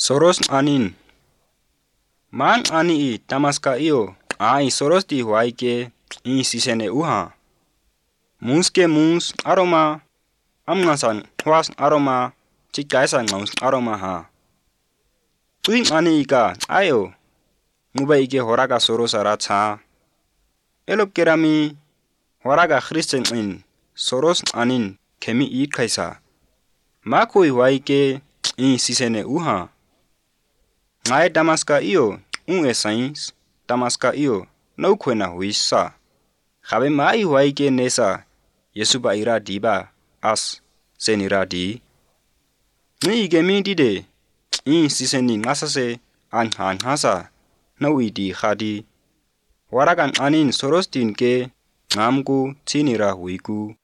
Soros anin. Man ani I tamaska iyo ai soros di huaike I sisene uha. Muske mus aroma amngasan huas aroma chikaisan ngaus aroma ha. Tuim ani ika ayo muba ike horaga soros aratsa. Elop kerami horaga Christian in soros anin kemi I kaisa. Makui huaike I sisene uha. Ngai Damaska iyo sains Damaska iyo no kwena huisa. Khabe mai huaike nesa Yesuba ira diba as senira di. Ni gemi dide I siseni ngasase an hasa no idi khadi. Waragan anin soros din ke ngamku tinira huiku.